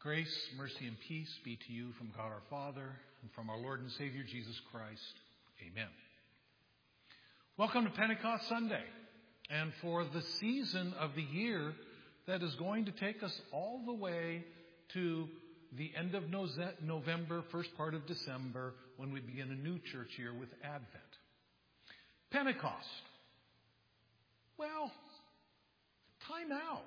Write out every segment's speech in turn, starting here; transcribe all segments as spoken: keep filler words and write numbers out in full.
Grace, mercy, and peace be to you from God our Father and from our Lord and Savior Jesus Christ. Amen. Welcome to Pentecost Sunday, and for the season of the year that is going to take us all the way to the end of November, first part of December, when we begin a new church year with Advent. Pentecost. Well, time out.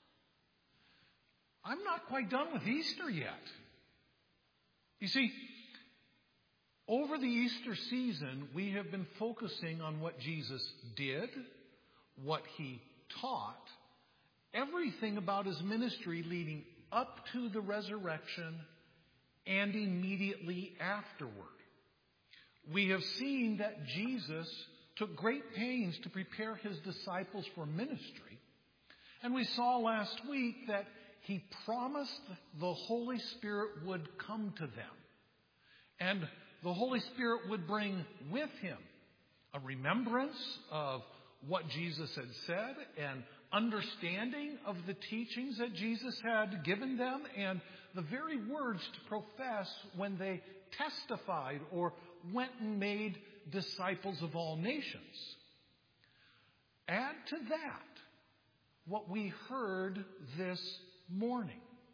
I'm not quite done with Easter yet. You see, over the Easter season, we have been focusing on what Jesus did, what he taught, everything about his ministry leading up to the resurrection and immediately afterward. We have seen that Jesus took great pains to prepare his disciples for ministry. And we saw last week that he promised the Holy Spirit would come to them. And the Holy Spirit would bring with him a remembrance of what Jesus had said, and understanding of the teachings that Jesus had given them, and the very words to profess when they testified or went and made disciples of all nations. Add to that what we heard this morning,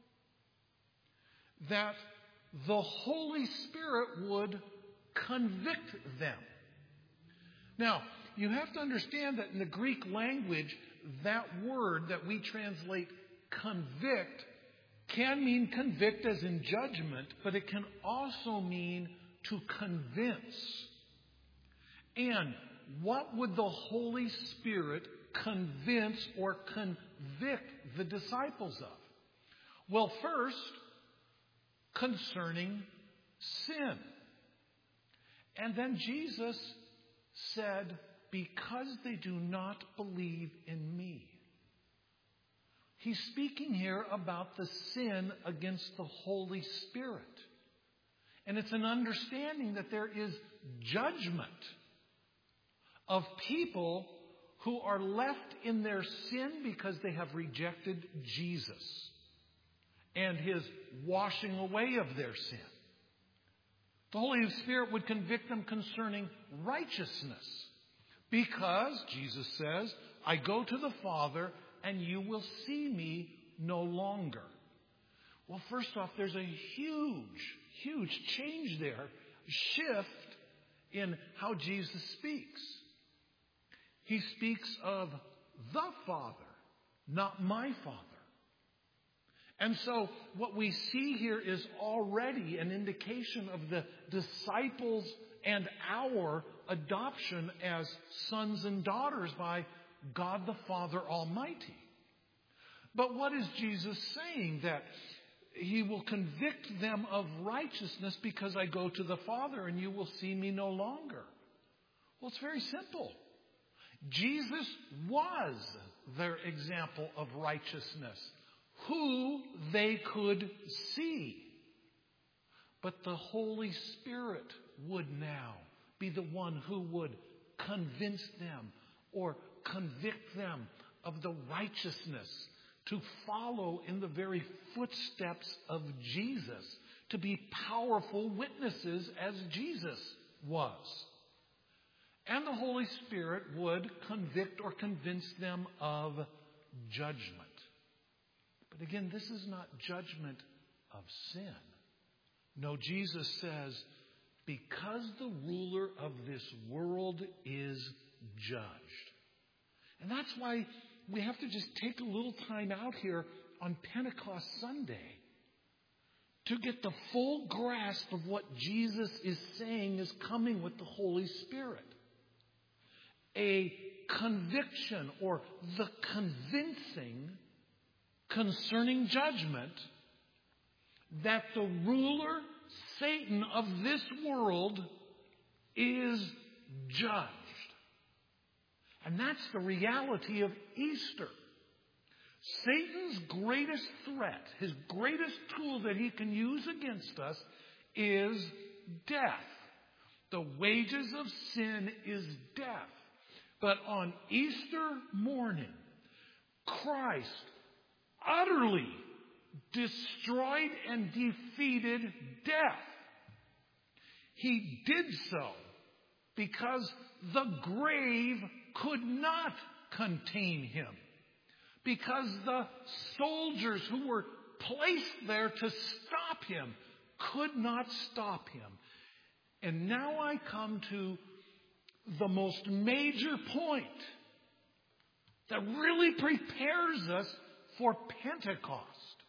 that the Holy Spirit would convict them. Now, you have to understand that in the Greek language, that word that we translate convict can mean convict as in judgment, but it can also mean to convince. And what would the Holy Spirit convince or convict the disciples of? Well, first, concerning sin. And then Jesus said, because they do not believe in me. He's speaking here about the sin against the Holy Spirit. And it's an understanding that there is judgment of people who are left in their sin because they have rejected Jesus and his washing away of their sin. The Holy Spirit would convict them concerning righteousness because, Jesus says, I go to the Father and you will see me no longer. Well, first off, there's a huge, huge change there, shift in how Jesus speaks. He speaks of the Father, not my Father. And so what we see here is already an indication of the disciples and our adoption as sons and daughters by God the Father Almighty. But what is Jesus saying? That he will convict them of righteousness because I go to the Father and you will see me no longer. Well, it's very simple. Jesus was their example of righteousness, who they could see. But the Holy Spirit would now be the one who would convince them or convict them of the righteousness to follow in the very footsteps of Jesus, to be powerful witnesses as Jesus was. And the Holy Spirit would convict or convince them of judgment. But again, this is not judgment of sin. No, Jesus says, because the ruler of this world is judged. And that's why we have to just take a little time out here on Pentecost Sunday to get the full grasp of what Jesus is saying is coming with the Holy Spirit. A conviction or the convincing concerning judgment that the ruler, Satan, of this world is judged. And that's the reality of Easter. Satan's greatest threat, his greatest tool that he can use against us is death. The wages of sin is death. But on Easter morning, Christ utterly destroyed and defeated death. He did so because the grave could not contain him. Because the soldiers who were placed there to stop him could not stop him. And now I come to the most major point that really prepares us for Pentecost.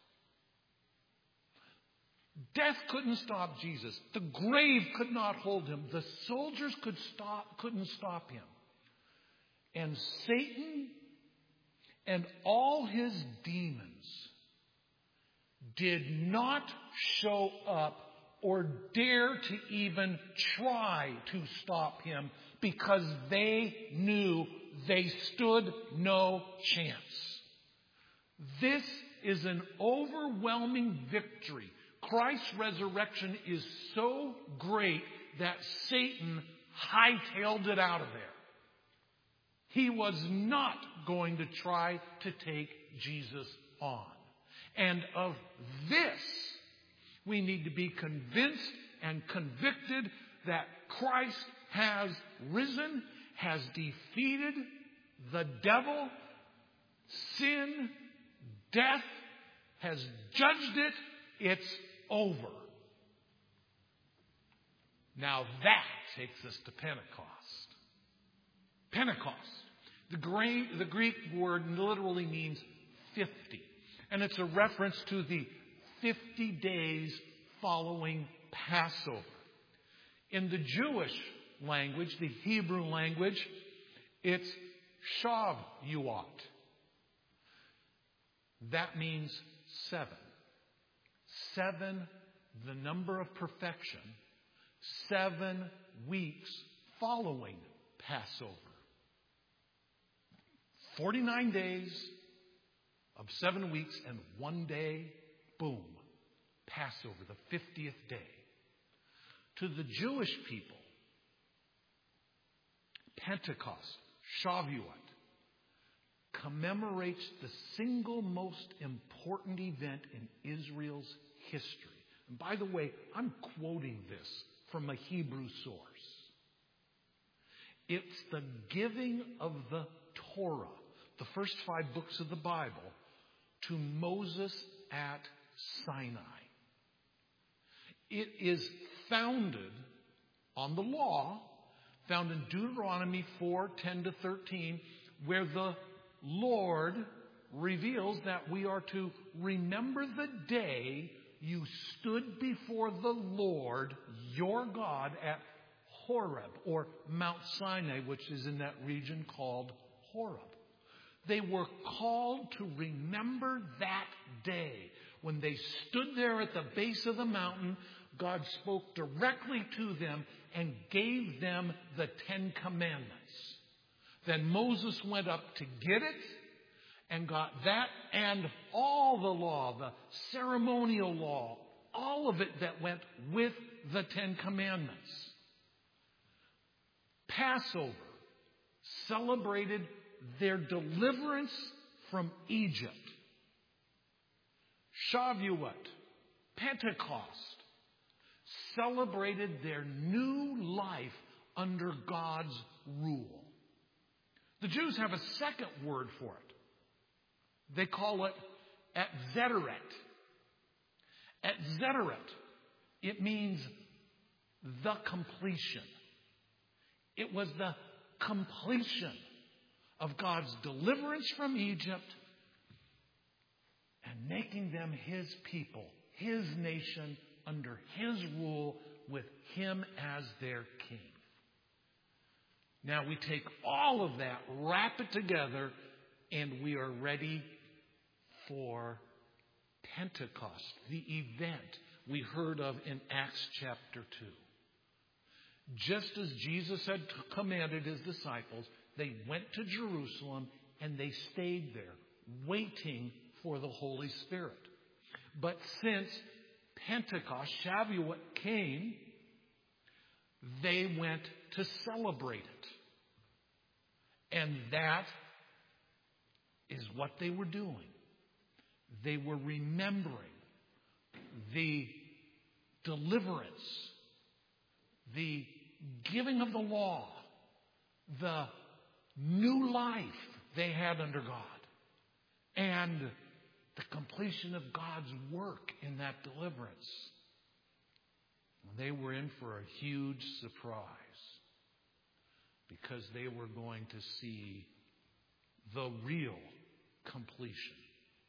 Death couldn't stop Jesus. The grave could not hold him. The soldiers could stop, couldn't stop him. And Satan and all his demons did not show up or dare to even try to stop him because they knew they stood no chance. This is an overwhelming victory. Christ's resurrection is so great that Satan hightailed it out of there. He was not going to try to take Jesus on. And of this, we need to be convinced and convicted that Christ has risen, has defeated the devil, sin, death, has judged it. It's over. Now that takes us to Pentecost. Pentecost. The Greek, the Greek word literally means fifty. And it's a reference to the fifty days following Passover. In the Jewish language, the Hebrew language, it's Shavuot. That means seven. Seven, the number of perfection. Seven weeks following Passover. Forty-nine days of seven weeks and one day, boom, Passover, the fiftieth day. To the Jewish people, Pentecost, Shavuot, commemorates the single most important event in Israel's history. And by the way, I'm quoting this from a Hebrew source. It's the giving of the Torah, the first five books of the Bible, to Moses at Sinai. It is founded on the law, found in Deuteronomy four, ten to thirteen, where the Lord reveals that we are to remember the day you stood before the Lord, your God, at Horeb, or Mount Sinai, which is in that region called Horeb. They were called to remember that day. When they stood there at the base of the mountain, God spoke directly to them and gave them the Ten Commandments. Then Moses went up to get it and got that and all the law, the ceremonial law, all of it that went with the Ten Commandments. Passover celebrated their deliverance from Egypt. Shavuot, Pentecost, celebrated their new life under God's rule. The Jews have a second word for it. They call it Atzeret. Atzeret, it means the completion. It was the completion of God's deliverance from Egypt and making them His people, His nation, under His rule, with Him as their king. Now we take all of that, wrap it together, and we are ready for Pentecost, the event we heard of in Acts chapter two. Just as Jesus had commanded His disciples, they went to Jerusalem and they stayed there, waiting for the Holy Spirit. But since Pentecost, Shavuot came, they went to celebrate it. And that is what they were doing. They were remembering the deliverance, the giving of the law, the new life they had under God, and the completion of God's work in that deliverance. They were in for a huge surprise because they were going to see the real completion.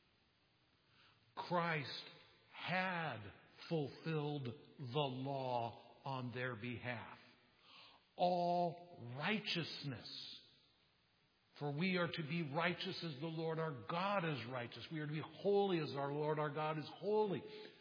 Christ had fulfilled the law on their behalf. All righteousness. For we are to be righteous as the Lord our God is righteous. We are to be holy as our Lord our God is holy.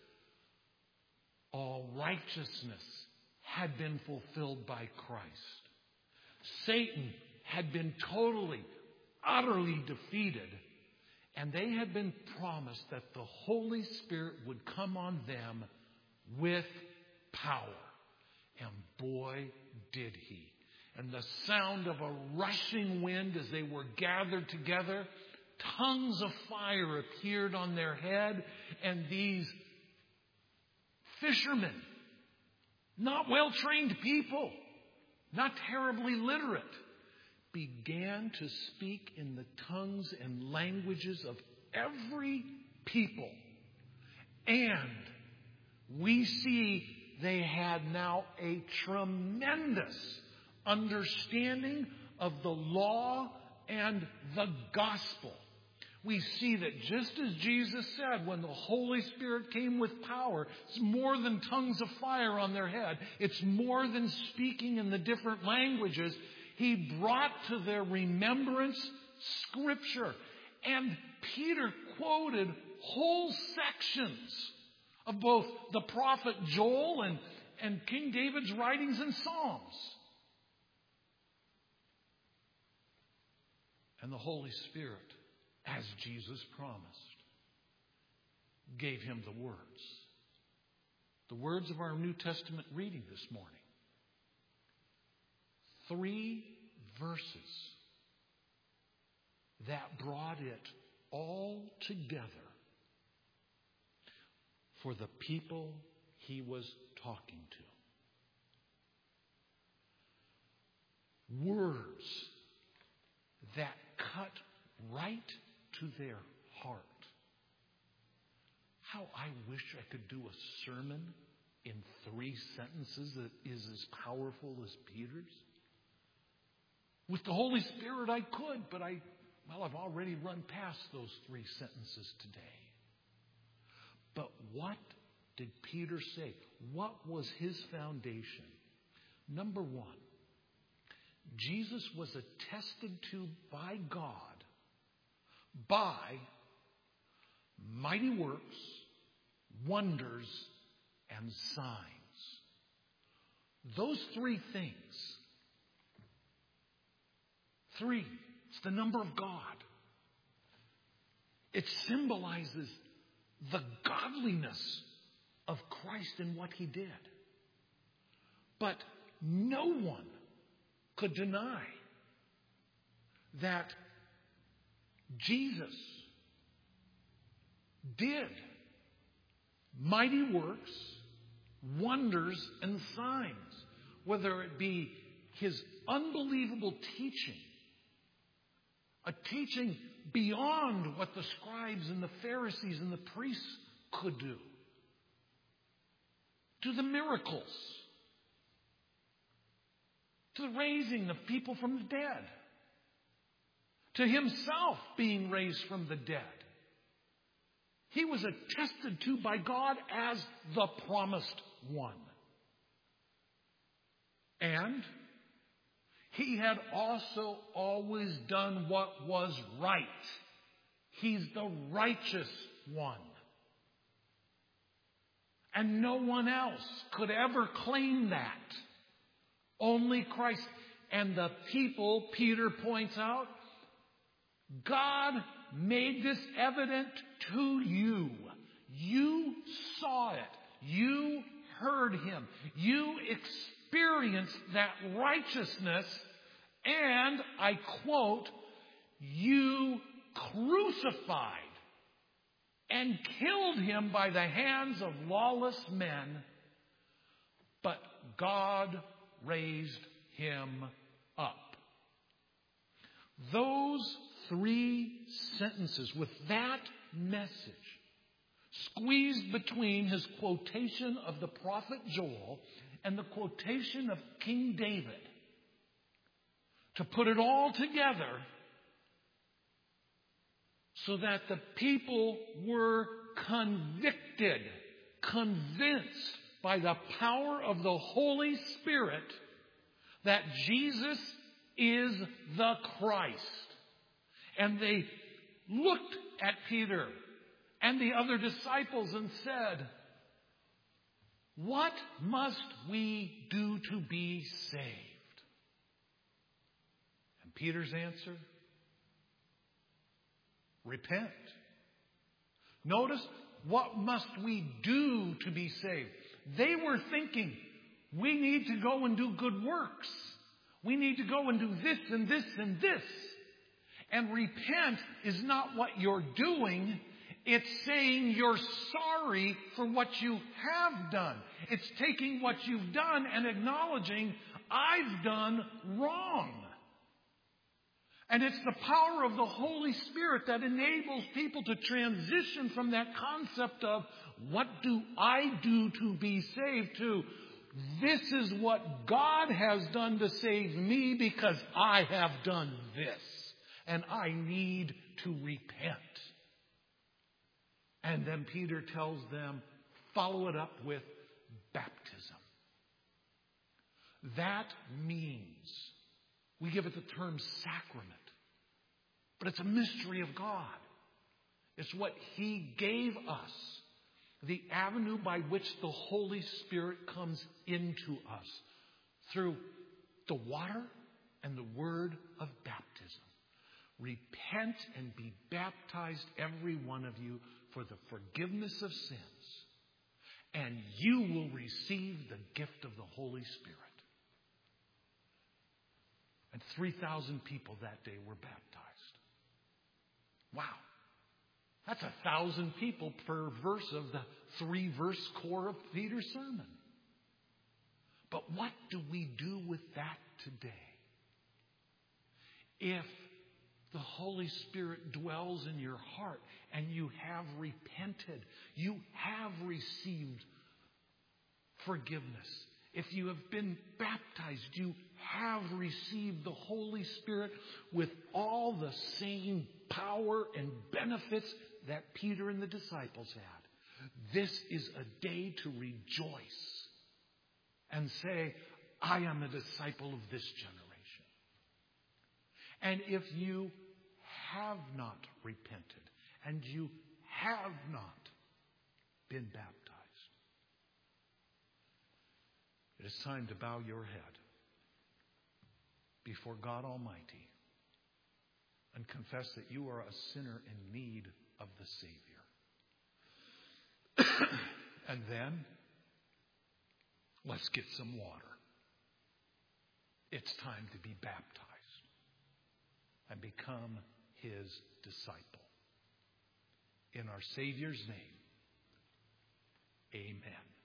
All righteousness had been fulfilled by Christ. Satan had been totally, utterly defeated. And they had been promised that the Holy Spirit would come on them with power. And boy, did he. And the sound of a rushing wind as they were gathered together, tongues of fire appeared on their head, and these fishermen, not well-trained people, not terribly literate, began to speak in the tongues and languages of every people. And we see they had now a tremendous understanding of the law and the gospel. We see that just as Jesus said, when the Holy Spirit came with power, it's more than tongues of fire on their head. It's more than speaking in the different languages. He brought to their remembrance Scripture. And Peter quoted whole sections of both the prophet Joel and, and King David's writings and Psalms. And the Holy Spirit, as Jesus promised, gave him the words. The words of our New Testament reading this morning. Three verses that brought it all together for the people he was talking to. Words that cut right to their heart. How I wish I could do a sermon in three sentences that is as powerful as Peter's. With the Holy Spirit I could, but I, well, I've already run past those three sentences today. But what did Peter say? What was his foundation? Number one, Jesus was attested to by God by mighty works, wonders, and signs. Those three things. Three. It's the number of God. It symbolizes the godliness of Christ and what he did. But no one could deny that Jesus did mighty works, wonders, and signs, whether it be his unbelievable teaching, a teaching beyond what the scribes and the Pharisees and the priests could do, to the miracles, to the raising of people from the dead, to himself being raised from the dead. He was attested to by God as the promised one. And he had also always done what was right. He's the righteous one. And no one else could ever claim that. Only Christ. And the people, Peter points out, God made this evident to you. You saw it. You heard him. You experienced that righteousness. And, I quote, you crucified and killed him by the hands of lawless men, but God raised him up. Those three sentences with that message squeezed between his quotation of the prophet Joel and the quotation of King David, to put it all together so that the people were convicted, convinced by the power of the Holy Spirit that Jesus is the Christ. And they looked at Peter and the other disciples and said, "What must we do to be saved?" And Peter's answer, repent. Notice, what must we do to be saved? They were thinking, we need to go and do good works. We need to go and do this and this and this. And repent is not what you're doing. It's saying you're sorry for what you have done. It's taking what you've done and acknowledging, I've done wrong. And it's the power of the Holy Spirit that enables people to transition from that concept of, what do I do to be saved, to, this is what God has done to save me because I have done this. And I need to repent. And then Peter tells them, follow it up with baptism. That means, we give it the term sacrament, but it's a mystery of God. It's what He gave us, the avenue by which the Holy Spirit comes into us through the water and the word of baptism. Repent and be baptized, every one of you, for the forgiveness of sins, and you will receive the gift of the Holy Spirit. And three thousand people that day were baptized. Wow. That's a thousand people per verse of the three-verse core of Peter's sermon. But what do we do with that today? If the Holy Spirit dwells in your heart and you have repented, you have received forgiveness. If you have been baptized, you have received the Holy Spirit with all the same power and benefits that Peter and the disciples had. This is a day to rejoice and say, I am a disciple of this generation. And if you have not repented and you have not been baptized, it is time to bow your head before God Almighty and confess that you are a sinner in need of the Savior. And then, let's get some water. It's time to be baptized and become His disciple. In our Savior's name, amen.